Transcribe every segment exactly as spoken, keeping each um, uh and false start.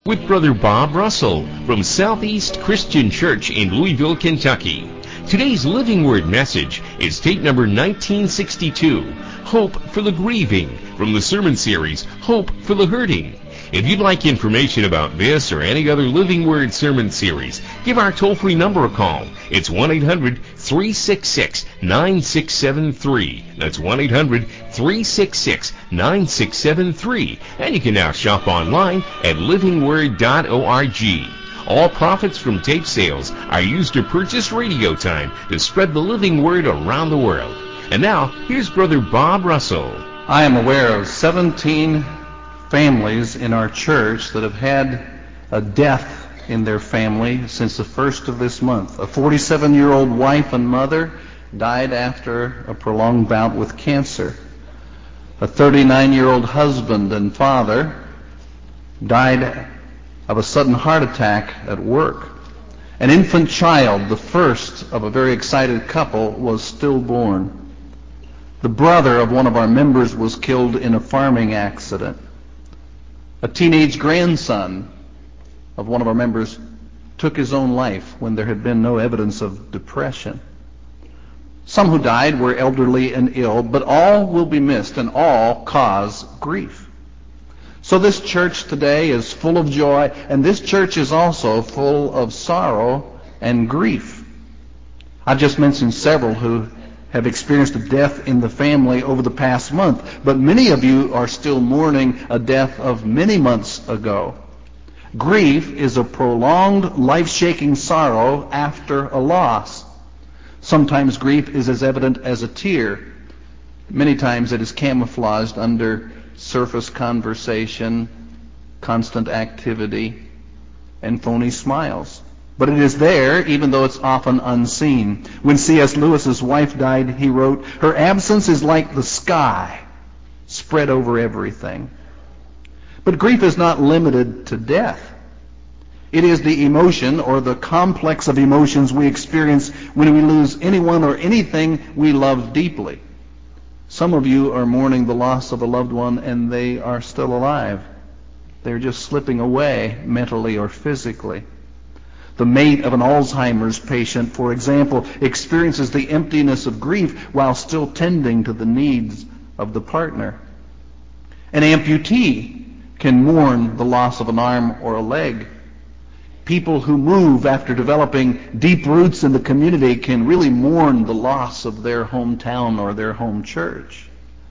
with Brother Bob Russell from Southeast Christian Church in Louisville, Kentucky. Today's Living Word message is tape number nineteen sixty-two, Hope for the Grieving, from the sermon series, Hope for the Hurting. If you'd like information about this or any other Living Word sermon series, give our toll-free number a call. It's one eight hundred, three six six, nine six seven three. That's one eight hundred, three six six, nine six seven three. And you can now shop online at living word dot org. All profits from tape sales are used to purchase radio time to spread the living word around the world. And now, here's Brother Bob Russell. I am aware of seventeen families in our church that have had a death in their family since the first of this month. A forty-seven-year-old wife and mother died after a prolonged bout with cancer. A thirty-nine-year-old husband and father died of a sudden heart attack at work. An infant child, the first of a very excited couple, was stillborn. The brother of one of our members was killed in a farming accident. A teenage grandson of one of our members took his own life when there had been no evidence of depression. Some who died were elderly and ill, but all will be missed and all cause grief. So this church today is full of joy, and this church is also full of sorrow and grief. I've just mentioned several who have experienced a death in the family over the past month, but many of you are still mourning a death of many months ago. Grief is a prolonged, life-shaking sorrow after a loss. Sometimes grief is as evident as a tear. Many times it is camouflaged under surface conversation, constant activity, and phony smiles. But it is there, even though it's often unseen. When C S Lewis's wife died, he wrote, "Her absence is like the sky spread over everything." But grief is not limited to death. It is the emotion or the complex of emotions we experience when we lose anyone or anything we love deeply. Some of you are mourning the loss of a loved one and they are still alive. They're just slipping away mentally or physically. The mate of an Alzheimer's patient, for example, experiences the emptiness of grief while still tending to the needs of the partner. An amputee can mourn the loss of an arm or a leg. People who move after developing deep roots in the community can really mourn the loss of their hometown or their home church.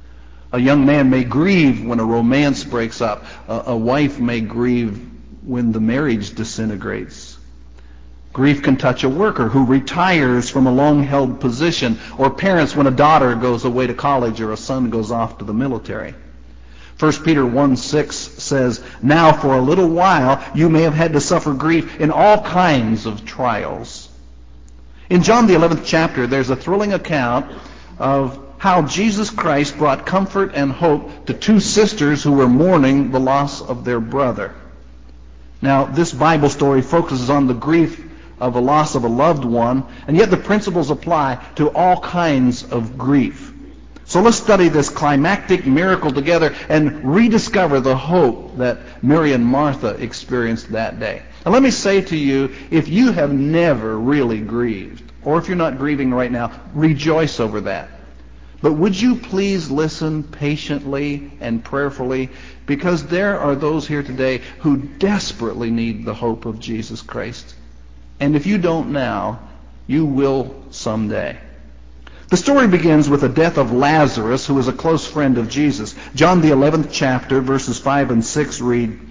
A young man may grieve when a romance breaks up. A, a wife may grieve when the marriage disintegrates. Grief can touch a worker who retires from a long-held position, or parents when a daughter goes away to college or a son goes off to the military. First Peter one six says, "Now for a little while you may have had to suffer grief in all kinds of trials." In John the eleventh chapter, there's a thrilling account of how Jesus Christ brought comfort and hope to two sisters who were mourning the loss of their brother. Now, this Bible story focuses on the grief of a loss of a loved one, and yet the principles apply to all kinds of grief. So let's study this climactic miracle together and rediscover the hope that Mary and Martha experienced that day. And let me say to you, if you have never really grieved, or if you're not grieving right now, rejoice over that. But would you please listen patiently and prayerfully, because there are those here today who desperately need the hope of Jesus Christ. And if you don't now, you will someday. The story begins with the death of Lazarus, who was a close friend of Jesus. John the eleventh chapter, verses five and six read,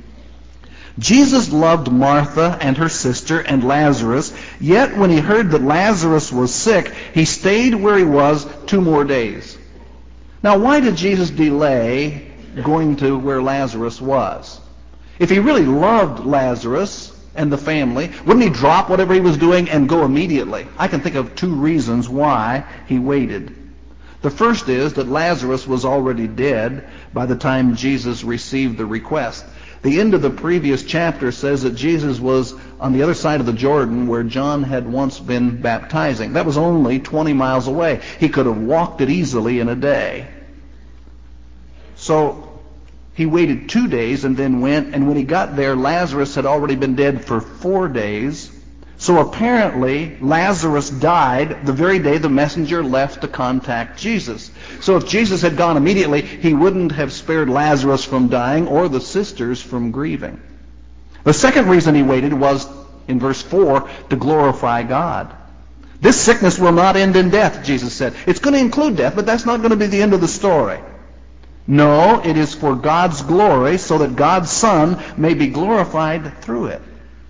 "Jesus loved Martha and her sister and Lazarus, yet when he heard that Lazarus was sick, he stayed where he was two more days." Now, why did Jesus delay going to where Lazarus was? If he really loved Lazarus and the family, wouldn't he drop whatever he was doing and go immediately? I can think of two reasons why he waited. The first is that Lazarus was already dead by the time Jesus received the request. The end of the previous chapter says that Jesus was on the other side of the Jordan where John had once been baptizing. That was only twenty miles away. He could have walked it easily in a day. So He waited two days and then went, and when he got there, Lazarus had already been dead for four days. So apparently, Lazarus died the very day the messenger left to contact Jesus. So if Jesus had gone immediately, he wouldn't have spared Lazarus from dying or the sisters from grieving. The second reason he waited was, in verse four, to glorify God. This sickness will not end in death, Jesus said. It's going to include death, but that's not going to be the end of the story. No, it is for God's glory, so that God's Son may be glorified through it.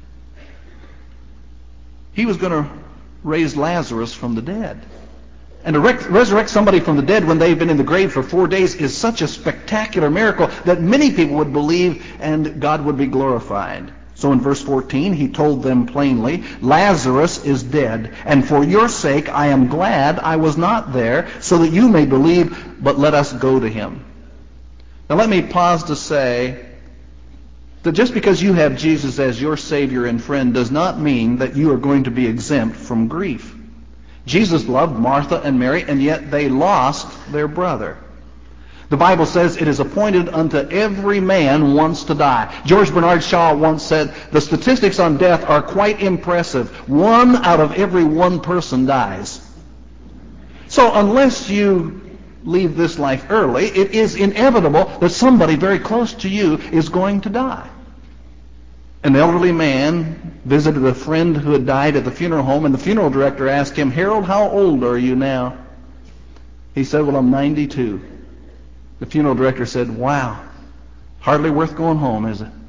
He was going to raise Lazarus from the dead. And to re- resurrect somebody from the dead when they've been in the grave for four days is such a spectacular miracle that many people would believe and God would be glorified. So in verse fourteen, he told them plainly, Lazarus is dead, and for your sake I am glad I was not there, so that you may believe, but let us go to him. Now let me pause to say that just because you have Jesus as your Savior and friend does not mean that you are going to be exempt from grief. Jesus loved Martha and Mary, and yet they lost their brother. The Bible says it is appointed unto every man once to die. George Bernard Shaw once said, the statistics on death are quite impressive. One out of every one person dies. So unless you leave this life early, it is inevitable that somebody very close to you is going to die. An elderly man visited a friend who had died at the funeral home, and the funeral director asked him, Harold, how old are you now? He said, well, I'm ninety-two. The funeral director said, wow, hardly worth going home, is it?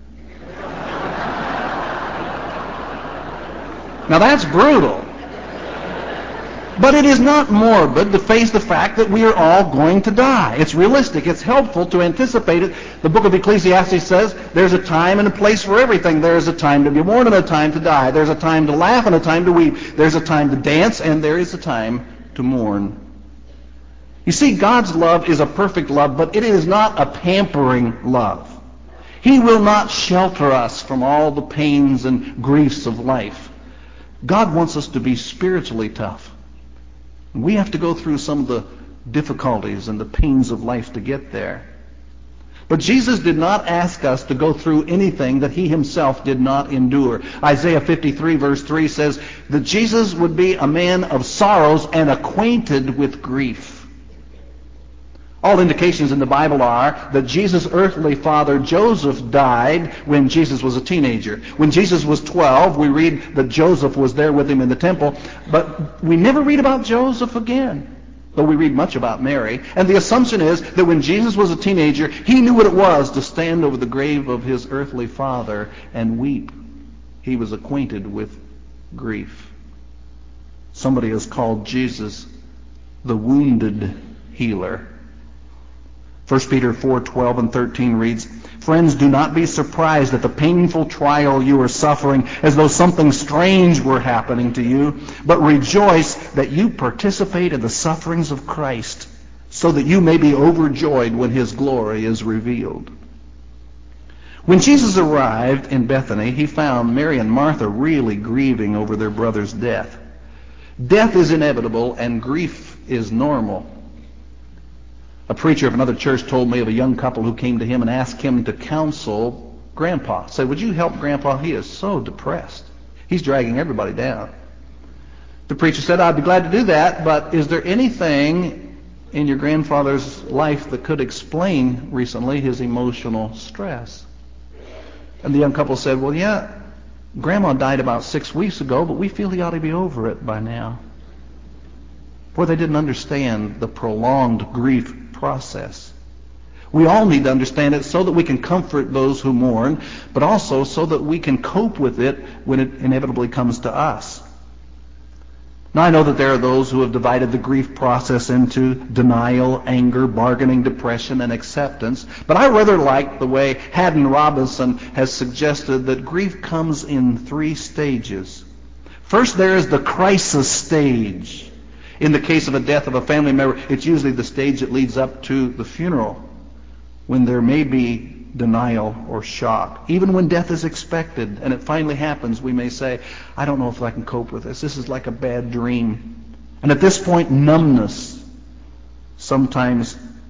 Now that's brutal. But it is not morbid to face the fact that we are all going to die. It's realistic. It's helpful to anticipate it. The book of Ecclesiastes says there's a time and a place for everything. There is a time to be born and a time to die. There's a time to laugh and a time to weep. There's a time to dance and there is a time to mourn. You see, God's love is a perfect love, but it is not a pampering love. He will not shelter us from all the pains and griefs of life. God wants us to be spiritually tough. We have to go through some of the difficulties and the pains of life to get there. But Jesus did not ask us to go through anything that he himself did not endure. Isaiah fifty-three verse three says that Jesus would be a man of sorrows and acquainted with grief. All indications in the Bible are that Jesus' earthly father Joseph died when Jesus was a teenager. When Jesus was twelve, we read that Joseph was there with him in the temple, but we never read about Joseph again, though we read much about Mary. And the assumption is that when Jesus was a teenager, he knew what it was to stand over the grave of his earthly father and weep. He was acquainted with grief. Somebody has called Jesus the wounded healer. First Peter four twelve and thirteen reads, Friends, do not be surprised at the painful trial you are suffering as though something strange were happening to you, but rejoice that you participate in the sufferings of Christ, so that you may be overjoyed when his glory is revealed. When Jesus arrived in Bethany, he found Mary and Martha really grieving over their brother's death. Death is inevitable and grief is normal. A preacher of another church told me of a young couple who came to him and asked him to counsel Grandpa. Said, would you help Grandpa? He is so depressed. He's dragging everybody down. The preacher said, I'd be glad to do that, but is there anything in your grandfather's life that could explain recently his emotional stress? And the young couple said, well, yeah, Grandma died about six weeks ago, but we feel he ought to be over it by now. Boy, they didn't understand the prolonged grief process. We all need to understand it so that we can comfort those who mourn, but also so that we can cope with it when it inevitably comes to us. Now, I know that there are those who have divided the grief process into denial, anger, bargaining, depression, and acceptance, but I rather like the way Haddon Robinson has suggested that grief comes in three stages. First, there is the crisis stage. In the case of a death of a family member, it's usually the stage that leads up to the funeral, when there may be denial or shock. Even when death is expected and it finally happens, we may say, I don't know if I can cope with this. This is like a bad dream. And at this point, numbness sometimes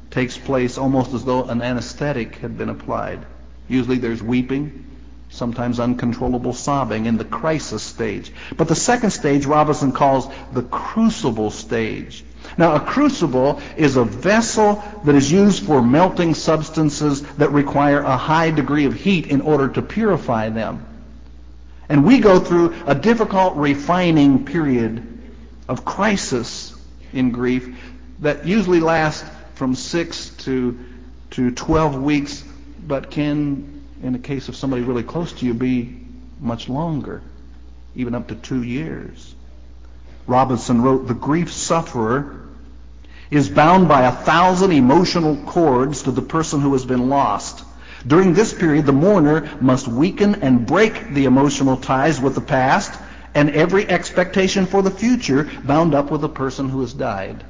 takes place almost as though an anesthetic had been applied. Usually there's weeping, sometimes uncontrollable sobbing in the crisis stage. But the second stage Robinson calls the crucible stage. Now, a crucible is a vessel that is used for melting substances that require a high degree of heat in order to purify them. And we go through a difficult refining period of crisis in grief that usually lasts from six to to twelve weeks, but can, in the case of somebody really close to you, be much longer, even up to two years. Robinson wrote, "The grief sufferer is bound by a thousand emotional cords to the person who has been lost. During this period, the mourner must weaken and break the emotional ties with the past and every expectation for the future bound up with the person who has died."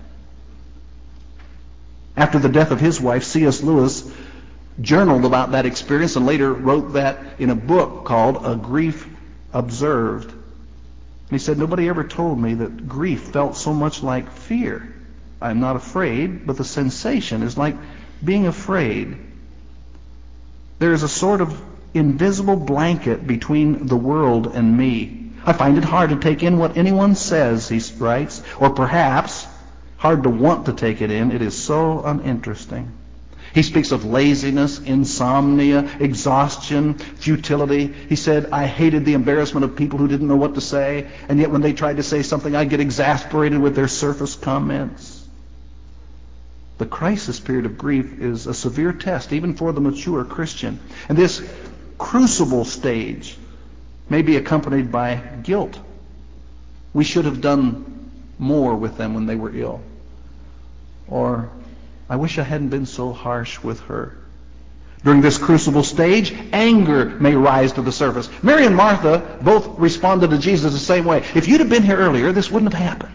After the death of his wife, C S Lewis journaled about that experience and later wrote that in a book called A Grief Observed. And he said, "Nobody ever told me that grief felt so much like fear. I'm not afraid, but the sensation is like being afraid. There is a sort of invisible blanket between the world and me. I find it hard to take in what anyone says," he writes, "or perhaps hard to want to take it in. It is so uninteresting." He speaks of laziness, insomnia, exhaustion, futility. He said, "I hated the embarrassment of people who didn't know what to say, and yet when they tried to say something, I'd get exasperated with their surface comments." The crisis period of grief is a severe test, even for the mature Christian. And this crucible stage may be accompanied by guilt. We should have done more with them when they were ill. Or, I wish I hadn't been so harsh with her. During this crucible stage, anger may rise to the surface. Mary and Martha both responded to Jesus the same way. If you'd have been here earlier, this wouldn't have happened.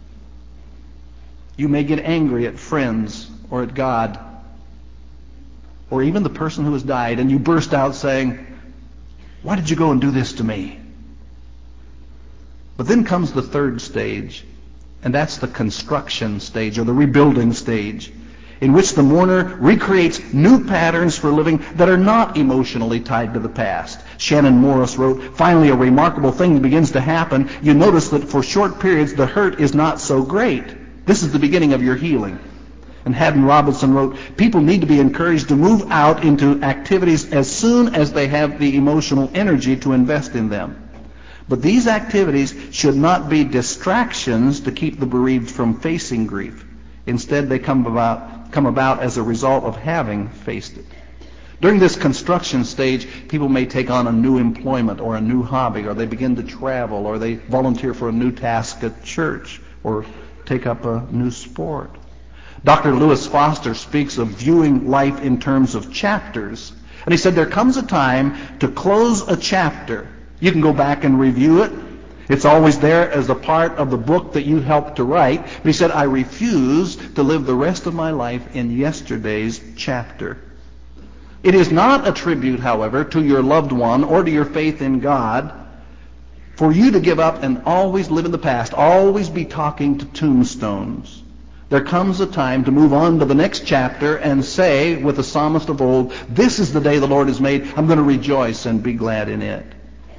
You may get angry at friends or at God or even the person who has died, and you burst out saying, "Why did you go and do this to me?" But then comes the third stage, and that's the construction stage or the rebuilding stage, in which the mourner recreates new patterns for living that are not emotionally tied to the past. Shannon Morris wrote, "Finally, a remarkable thing begins to happen. You notice that for short periods the hurt is not so great. This is the beginning of your healing." And Haddon Robinson wrote, "People need to be encouraged to move out into activities as soon as they have the emotional energy to invest in them. But these activities should not be distractions to keep the bereaved from facing grief. Instead, they come about, come about as a result of having faced it." During this construction stage, people may take on a new employment or a new hobby, or they begin to travel, or they volunteer for a new task at church, or take up a new sport. Doctor Lewis Foster speaks of viewing life in terms of chapters. And he said there comes a time to close a chapter. You can go back and review it. It's always there as a part of the book that you helped to write. But he said, "I refuse to live the rest of my life in yesterday's chapter." It is not a tribute, however, to your loved one or to your faith in God for you to give up and always live in the past, always be talking to tombstones. There comes a time to move on to the next chapter and say, with the psalmist of old, "This is the day the Lord has made. I'm going to rejoice and be glad in it."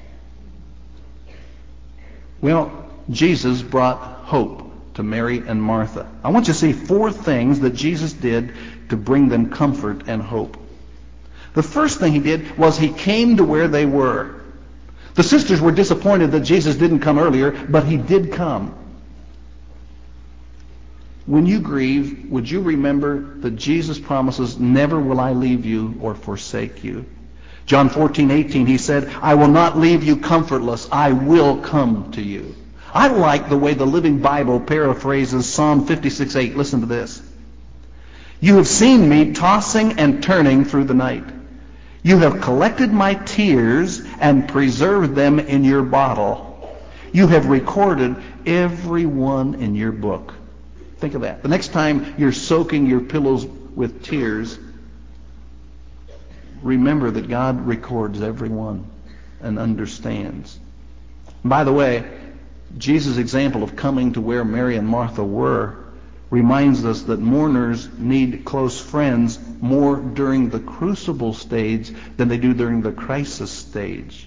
Well, Jesus brought hope to Mary and Martha. I want you to see four things that Jesus did to bring them comfort and hope. The first thing he did was he came to where they were. The sisters were disappointed that Jesus didn't come earlier, but he did come. When you grieve, would you remember that Jesus promises, "Never will I leave you or forsake you." John fourteen eighteen, he said, "I will not leave you comfortless. I will come to you." I like the way the Living Bible paraphrases Psalm fifty-six eight. Listen to this. "You have seen me tossing and turning through the night. You have collected my tears and preserved them in your bottle. You have recorded every one in your book." Think of that. The next time you're soaking your pillows with tears, remember that God records every one and understands. And by the way, Jesus' example of coming to where Mary and Martha were reminds us that mourners need close friends more during the crucible stage than they do during the crisis stage.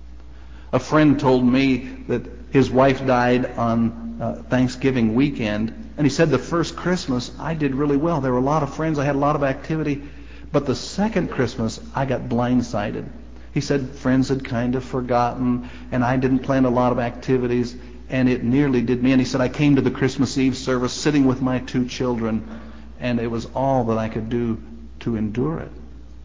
A friend told me that his wife died on uh, Thanksgiving weekend, and he said the first Christmas I did really well. There were a lot of friends, I had a lot of activity, but the second Christmas I got blindsided. He said friends had kind of forgotten, and I didn't plan a lot of activities, and it nearly did me. And he said, I came to the Christmas Eve service sitting with my two children, and it was all that I could do to endure it.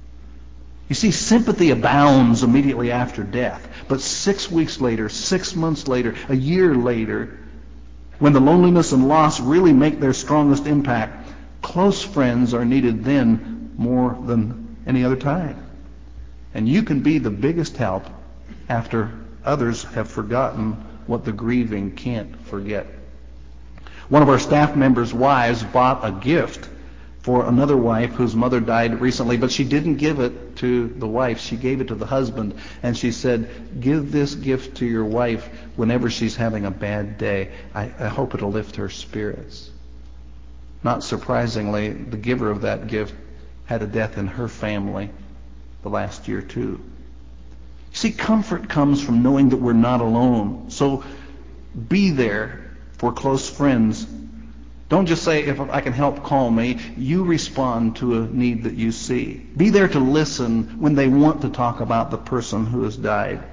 You see, sympathy abounds immediately after death. But six weeks later, six months later, a year later, when the loneliness and loss really make their strongest impact, close friends are needed then more than any other time. And you can be the biggest help after others have forgotten what the grieving can't forget. One of our staff members' wives bought a gift for another wife whose mother died recently, but she didn't give it to the wife. She gave it to the husband, and she said, give this gift to your wife whenever she's having a bad day. I, I hope it'll lift her spirits. Not surprisingly, the giver of that gift had a death in her family the last year too. See, comfort comes from knowing that we're not alone. So be there for close friends. Don't just say, if I can help, call me. You respond to a need that you see. Be there to listen when they want to talk about the person who has died.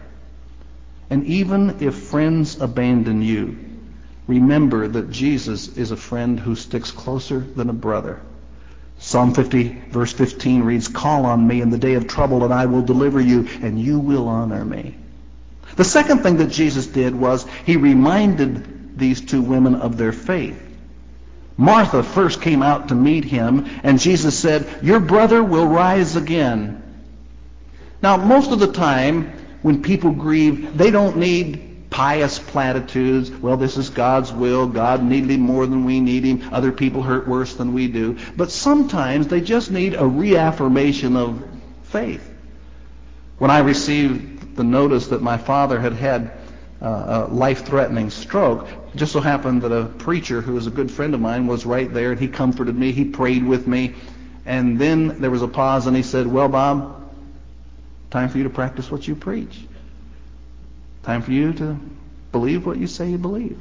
And even if friends abandon you, remember that Jesus is a friend who sticks closer than a brother. Psalm fifty, verse fifteen reads, call on me in the day of trouble, and I will deliver you, and you will honor me. The second thing that Jesus did was he reminded these two women of their faith. Martha first came out to meet him, and Jesus said, your brother will rise again. Now, most of the time, when people grieve, they don't need pious platitudes. Well, this is God's will. God needed him more than we need him. Other people hurt worse than we do. But sometimes they just need a reaffirmation of faith. When I received the notice that my father had had uh, a life-threatening stroke, it just so happened that a preacher who was a good friend of mine was right there, and he comforted me. He prayed with me. And then there was a pause, and he said, well, Bob, time for you to practice what you preach. Time for you to believe what you say you believe.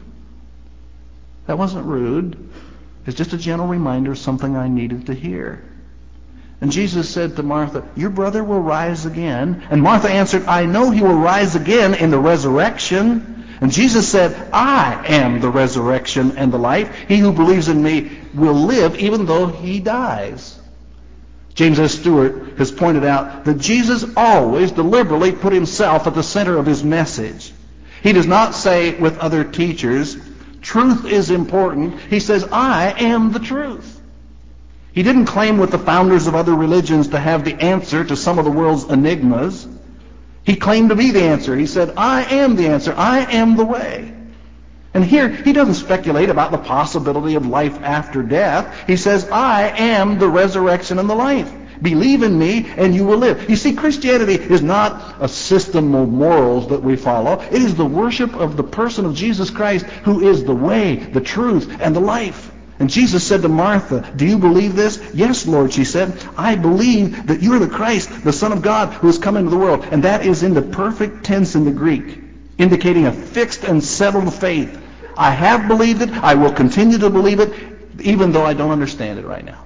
That wasn't rude. It's just a gentle reminder of something I needed to hear. And Jesus said to Martha, your brother will rise again. And Martha answered, I know he will rise again in the resurrection. And Jesus said, I am the resurrection and the life. He who believes in me will live even though he dies. James S. Stewart has pointed out that Jesus always deliberately put himself at the center of his message. He does not say with other teachers, truth is important. He says, I am the truth. He didn't claim with the founders of other religions to have the answer to some of the world's enigmas. He claimed to be the answer. He said, I am the answer. I am the way. And here, he doesn't speculate about the possibility of life after death. He says, I am the resurrection and the life. Believe in me and you will live. You see, Christianity is not a system of morals that we follow. It is the worship of the person of Jesus Christ, who is the way, the truth, and the life. And Jesus said to Martha, do you believe this? Yes, Lord, she said. I believe that you are the Christ, the Son of God, who has come into the world. And that is in the perfect tense in the Greek, indicating a fixed and settled faith. I have believed it. I will continue to believe it, even though I don't understand it right now.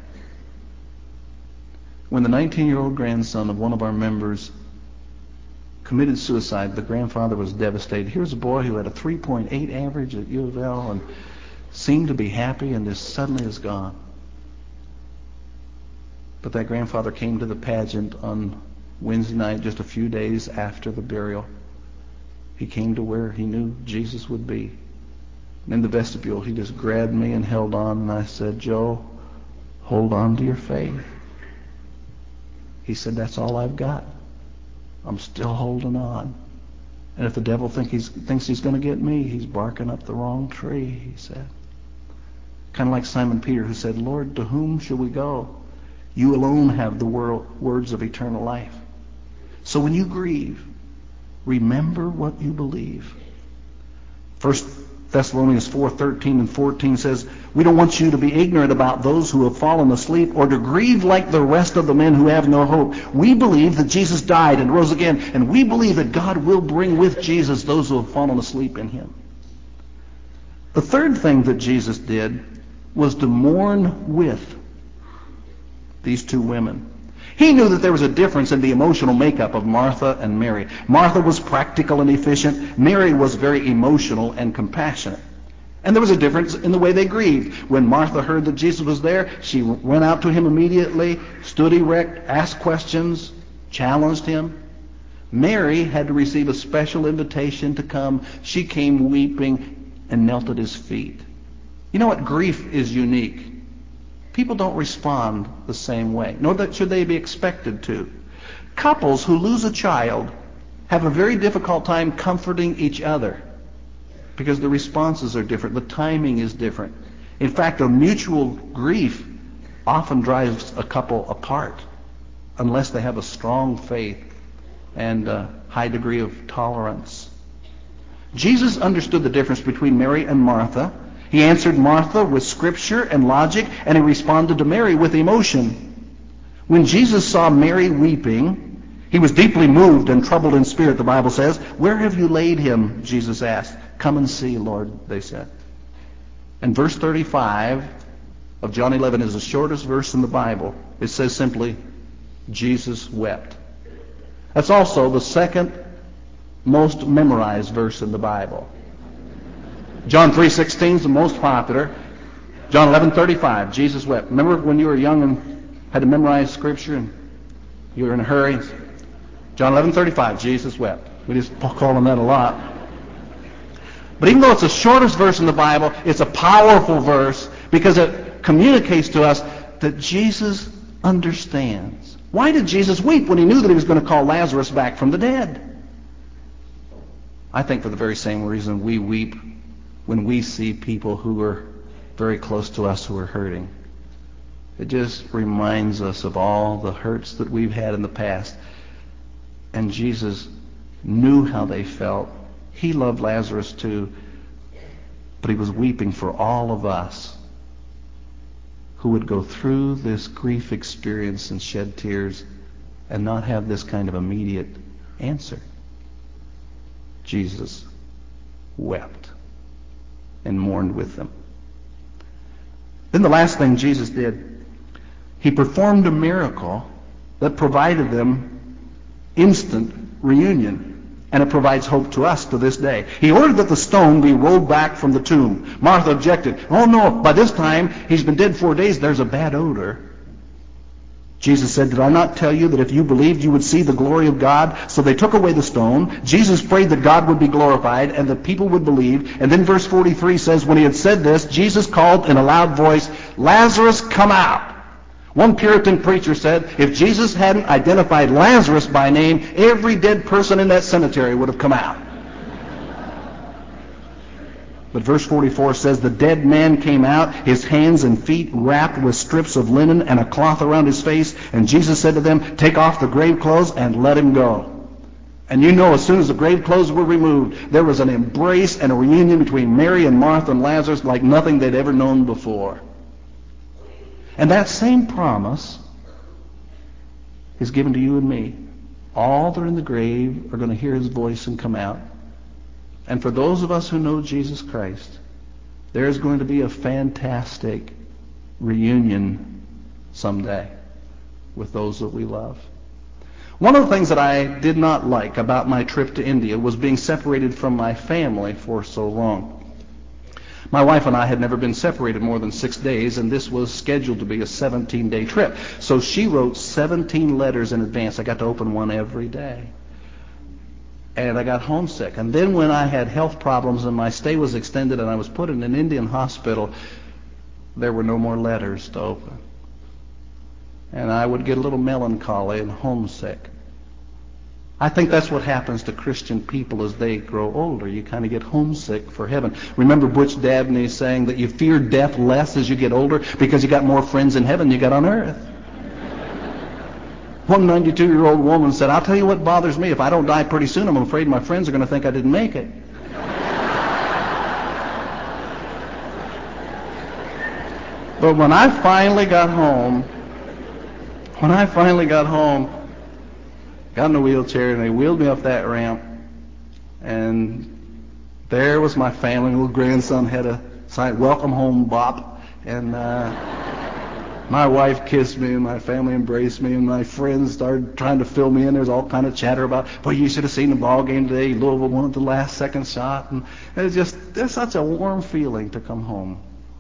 When the nineteen-year-old grandson of one of our members committed suicide, the grandfather was devastated. Here's a boy who had a three point eight average at U of L and seemed to be happy, and just suddenly is gone. But that grandfather came to the pageant on Wednesday night, just a few days after the burial. He came to where he knew Jesus would be. And in the vestibule, he just grabbed me and held on, and I said, Joe, hold on to your faith. He said, that's all I've got. I'm still holding on. And if the devil think he's, thinks he's going to get me, he's barking up the wrong tree, he said. Kind of like Simon Peter, who said, Lord, to whom shall we go? You alone have the world, words of eternal life. So when you grieve, remember what you believe. First Thessalonians four thirteen and fourteen says, we don't want you to be ignorant about those who have fallen asleep or to grieve like the rest of the men who have no hope. We believe that Jesus died and rose again, and we believe that God will bring with Jesus those who have fallen asleep in him. The third thing that Jesus did was to mourn with these two women. He knew that there was a difference in the emotional makeup of Martha and Mary. Martha was practical and efficient. Mary was very emotional and compassionate. And there was a difference in the way they grieved. When Martha heard that Jesus was there, she went out to him immediately, stood erect, asked questions, challenged him. Mary had to receive a special invitation to come. She came weeping and knelt at his feet. You know what? Grief is unique. People don't respond the same way, nor that should they be expected to. Couples who lose a child have a very difficult time comforting each other because the responses are different. The timing is different. In fact, a mutual grief often drives a couple apart unless they have a strong faith and a high degree of tolerance. Jesus understood the difference between Mary and Martha. He answered Martha with scripture and logic, and he responded to Mary with emotion. When Jesus saw Mary weeping, he was deeply moved and troubled in spirit, the Bible says. Where have you laid him? Jesus asked. Come and see, Lord, they said. And verse thirty-five of John eleven is the shortest verse in the Bible. It says simply, Jesus wept. That's also the second most memorized verse in the Bible. John three sixteen is the most popular. John eleven thirty-five, Jesus wept. Remember when you were young and had to memorize Scripture and you were in a hurry? John eleven thirty-five, Jesus wept. We just call him that a lot. But even though it's the shortest verse in the Bible, it's a powerful verse because it communicates to us that Jesus understands. Why did Jesus weep when he knew that he was going to call Lazarus back from the dead? I think for the very same reason we weep when we see people who are very close to us who are hurting. It just reminds us of all the hurts that we've had in the past. And Jesus knew how they felt. He loved Lazarus too, but he was weeping for all of us who would go through this grief experience and shed tears and not have this kind of immediate answer. Jesus wept and mourned with them. Then the last thing Jesus did, he performed a miracle that provided them instant reunion. And it provides hope to us to this day. He ordered that the stone be rolled back from the tomb. Martha objected. Oh no, by this time he's been dead four days. There's a bad odor. Jesus said, did I not tell you that if you believed you would see the glory of God? So they took away the stone. Jesus prayed that God would be glorified and that people would believe. And then verse forty-three says, when he had said this, Jesus called in a loud voice, Lazarus, come out. One Puritan preacher said, if Jesus hadn't identified Lazarus by name, every dead person in that cemetery would have come out. But verse forty-four says, the dead man came out, his hands and feet wrapped with strips of linen and a cloth around his face. And Jesus said to them, take off the grave clothes and let him go. And you know, as soon as the grave clothes were removed, there was an embrace and a reunion between Mary and Martha and Lazarus like nothing they'd ever known before. And that same promise is given to you and me. All that are in the grave are going to hear his voice and come out. And for those of us who know Jesus Christ, there is going to be a fantastic reunion someday with those that we love. One of the things that I did not like about my trip to India was being separated from my family for so long. My wife and I had never been separated more than six days, and this was scheduled to be a seventeen-day trip. So she wrote seventeen letters in advance. I got to open one every day. And I got homesick. And then when I had health problems and my stay was extended and I was put in an Indian hospital, there were no more letters to open. And I would get a little melancholy and homesick. I think that's what happens to Christian people as they grow older. You kind of get homesick for heaven. Remember Butch Dabney saying that you fear death less as you get older because you got more friends in heaven than you got on earth. One ninety-two-year-old woman said, I'll tell you what bothers me. If I don't die pretty soon, I'm afraid my friends are going to think I didn't make it. But when I finally got home, when I finally got home, got in a wheelchair and they wheeled me up that ramp, and there was my family. Little grandson had a sign, "Welcome home, Bop," and uh, my wife kissed me, and my family embraced me, and my friends started trying to fill me in. There was all kind of chatter about, "Boy, you should have seen the ball game today. Louisville won at the last second shot," and it was just it's such a warm feeling to come home.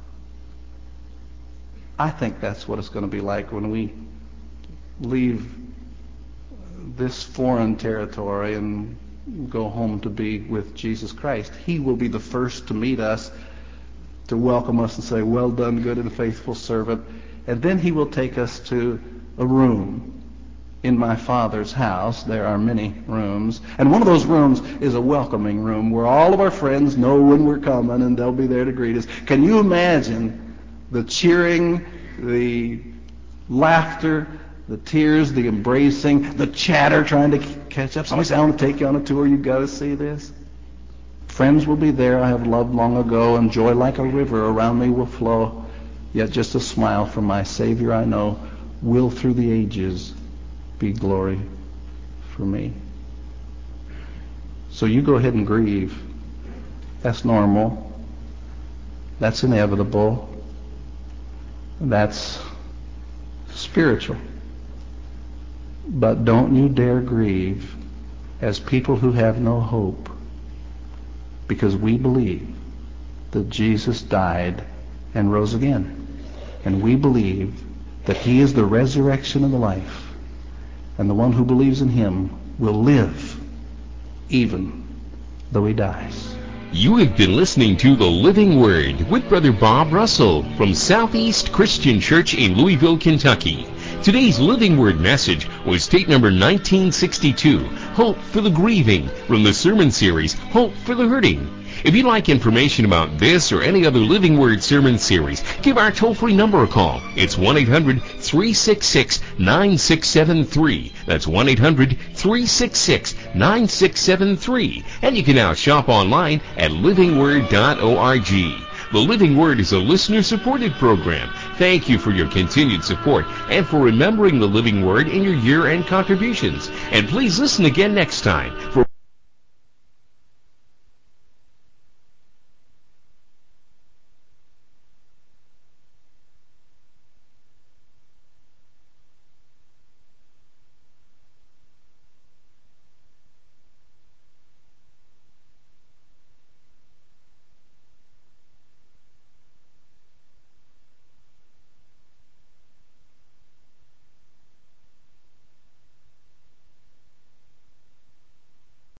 I think that's what it's going to be like when we leave this foreign territory and go home to be with Jesus Christ. He will be the first to meet us, to welcome us and say, "Well done, good and faithful servant." And then he will take us to a room in my Father's house. There are many rooms. And one of those rooms is a welcoming room where all of our friends know when we're coming, and they'll be there to greet us. Can you imagine the cheering, the laughter, the tears, the embracing, the chatter trying to catch up? Somebody said, "I want to take you on a tour. You've got to see this." Friends will be there I have loved long ago, and joy like a river around me will flow. Yet just a smile from my Savior I know will through the ages be glory for me. So you go ahead and grieve. That's normal. That's inevitable. That's spiritual. But don't you dare grieve as people who have no hope, because we believe that Jesus died and rose again. And we believe that he is the resurrection and the life. And the one who believes in him will live even though he dies. You have been listening to The Living Word with Brother Bob Russell from Southeast Christian Church in Louisville, Kentucky. Today's Living Word message was tape number nineteen sixty-two, Hope for the Grieving, from the sermon series, Hope for the Hurting. If you'd like information about this or any other Living Word sermon series, give our toll-free number a call. It's one eight hundred, three six six, nine six seven three. That's one eight hundred, three six six, nine six seven three. And you can now shop online at living word dot org. The Living Word is a listener-supported program. Thank you for your continued support and for remembering the Living Word in your year-end contributions. And please listen again next time for